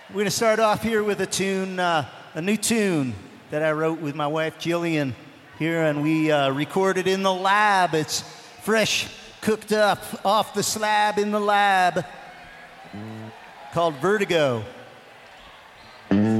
We're going to start off here with a new tune that I wrote with my wife Jillian here, and we recorded in the lab. It's fresh, cooked up off the slab in the lab, called Vertigo.